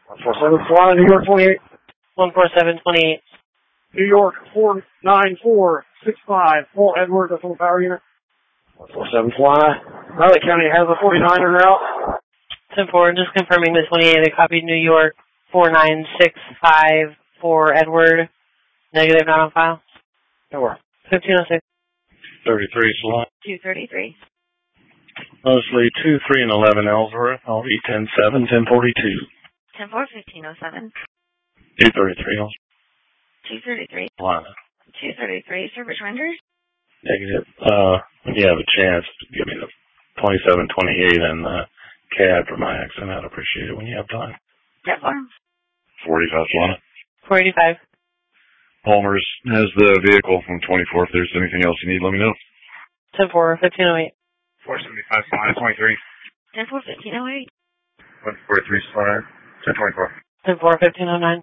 147 Solana, New York 28. 14728. New York 49465, Paul Edward, the full power unit. 147 Solana. Riley County has a 49 en route. 10-4, just confirming the 28. I copied New York 49654 Edward. Negative, not on file. Over. 1506. 33 Solana. 233. Mostly 2, 3, and 11 Ellsworth. I'll be 10-7, 1042. 10-4, 1507. 233 Ellsworth. 233. Solana. 233. Service render? Negative. When you have a chance, give me the 2728 and the CAD for my accent. I'd appreciate it when you have time. 10-4. 45 Solana. 485. Palmer's has the vehicle from 24. If there's anything else you need, let me know. 10-4, 1508. 475 Solana, 23. 10-4, 1508. 143 Solana, 1024. 10-4, 1509.